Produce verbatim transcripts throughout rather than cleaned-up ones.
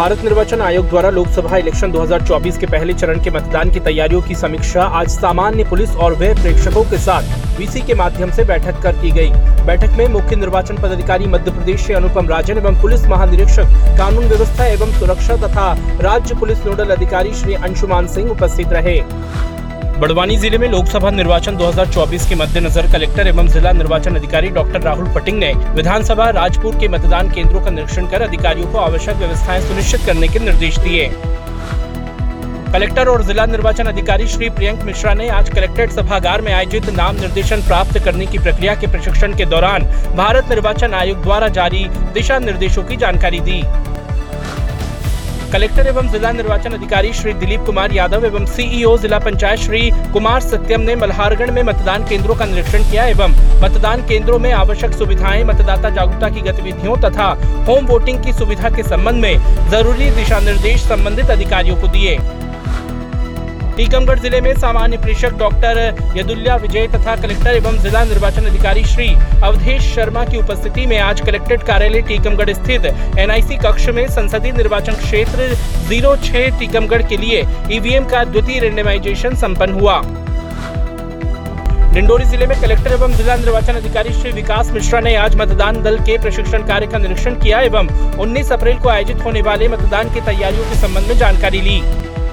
भारत निर्वाचन आयोग द्वारा लोकसभा इलेक्शन दो हज़ार चौबीस के पहले चरण के मतदान की तैयारियों की समीक्षा आज सामान्य पुलिस और व्यय प्रेक्षकों के साथ वीसी के माध्यम से बैठक कर की गई। बैठक में मुख्य निर्वाचन पदाधिकारी मध्य प्रदेश से अनुपम राजन एवं पुलिस महानिरीक्षक कानून व्यवस्था एवं सुरक्षा तथा राज्य पुलिस नोडल अधिकारी श्री अंशुमान सिंह उपस्थित रहे। बड़वानी जिले में लोकसभा निर्वाचन दो हज़ार चौबीस के मद्देनजर कलेक्टर एवं जिला निर्वाचन अधिकारी डॉक्टर राहुल पटिंग ने विधानसभा राजपुर के मतदान केंद्रों का निरीक्षण कर अधिकारियों को आवश्यक व्यवस्थाएं सुनिश्चित करने के निर्देश दिए। कलेक्टर और जिला निर्वाचन अधिकारी श्री प्रियंक मिश्रा ने आज कलेक्ट्रेट सभागार में आयोजित नाम निर्देशन प्राप्त करने की प्रक्रिया के प्रशिक्षण के दौरान भारत निर्वाचन आयोग द्वारा जारी दिशा निर्देशों की जानकारी दी। कलेक्टर एवं जिला निर्वाचन अधिकारी श्री दिलीप कुमार यादव एवं सीईओ जिला पंचायत श्री कुमार सत्यम ने मल्हारगढ़ में मतदान केंद्रों का निरीक्षण किया एवं मतदान केंद्रों में आवश्यक सुविधाएं, मतदाता जागरूकता की गतिविधियों तथा होम वोटिंग की सुविधा के संबंध में जरूरी दिशा निर्देश संबंधित अधिकारियों को दिए। टीकमगढ़ जिले में सामान्य प्रेक्षक डॉक्टर यदुल्या विजय तथा कलेक्टर एवं जिला निर्वाचन अधिकारी श्री अवधेश शर्मा की उपस्थिति में आज कलेक्ट्रेट कार्यालय टीकमगढ़ स्थित एनआईसी कक्ष में संसदीय निर्वाचन क्षेत्र जीरो छह टीकमगढ़ के लिए ईवीएम का द्वितीय रेंडमाइजेशन संपन्न हुआ। डिंडोरी जिले में कलेक्टर एवं जिला निर्वाचन अधिकारी श्री विकास मिश्रा ने आज मतदान दल के प्रशिक्षण कार्य का निरीक्षण किया एवं उन्नीस अप्रैल को आयोजित होने वाले मतदान की तैयारियों के संबंध में जानकारी ली।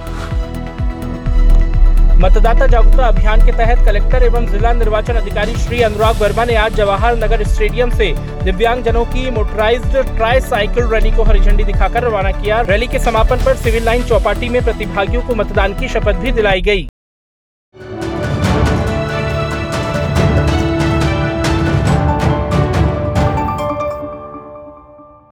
मतदाता जागरूकता अभियान के तहत कलेक्टर एवं जिला निर्वाचन अधिकारी श्री अनुराग वर्मा ने आज जवाहर नगर स्टेडियम से दिव्यांगजनों की मोटराइज्ड ट्राई साइकिल रैली को हरी झंडी दिखाकर रवाना किया। रैली के समापन पर सिविल लाइन चौपाटी में प्रतिभागियों को मतदान की शपथ भी दिलाई गई।